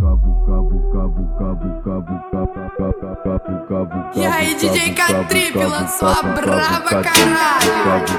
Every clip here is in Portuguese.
E aí, DJ K-Trip lançou a brava, caralho.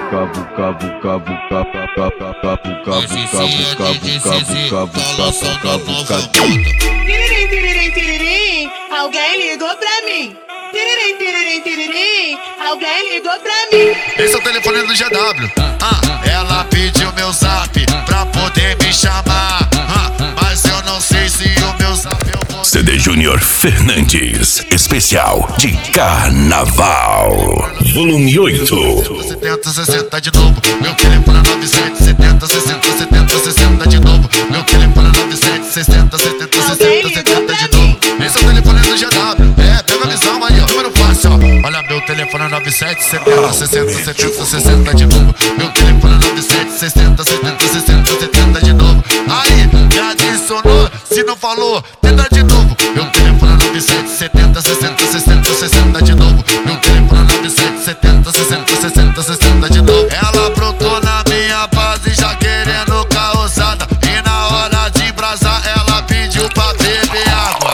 Tiririm, tiririm, tiririm, alguém ligou pra mim. Tiririm, tiririm, tiririm, alguém ligou pra mim. Esse é o telefone do GW. Ela pediu meu zap pra poder me chamar. Mas eu não sei se o meu zap eu vou. CD Júnior Fernandes, especial de Carnaval, volume 8. 70, 60 de novo. Meu telefone é 97 70, 60, 70, 60 de novo. Meu telefone é 97 60, 70, 60, 70 de novo. Esse é o telefone do GW. Pega a visão aí, ó. Número fácil, ó. Olha, meu telefone é 97 70, 60, 70, 60 de novo. Meu telefone é 97 60, 70, 60, 70 de novo. Aí, me adicionou. Se não falou, tenta de novo. Meu telefone é 97 70, 60, 60, 60 de novo. Meu telefone é 97 70, 60, 60, 60 de novo. Ela brotou na minha base já querendo causada. E na hora de brasar ela pediu pra beber água.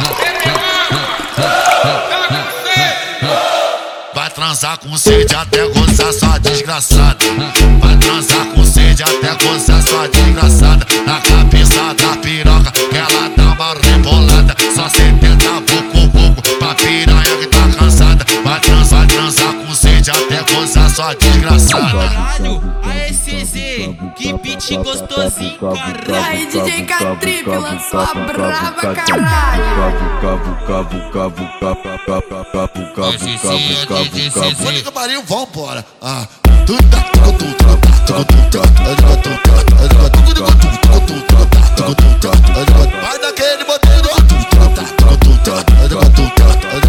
Vai transar com sede até gozar sua desgraçada. Vai transar com sede até gozar sua desgraçada. Na cabeça da piroca que ela dá uma rebolada. Só 70 vucu pra piranha que tá cansada. Vai transar com sede até gozar sua desgraçada. Caralho, ASZ, que beat gostosinho, E aí, caralho. DJ K-Trip lançou a brava, caralho. Vou de camarim, vambora. Vai daquele modelo.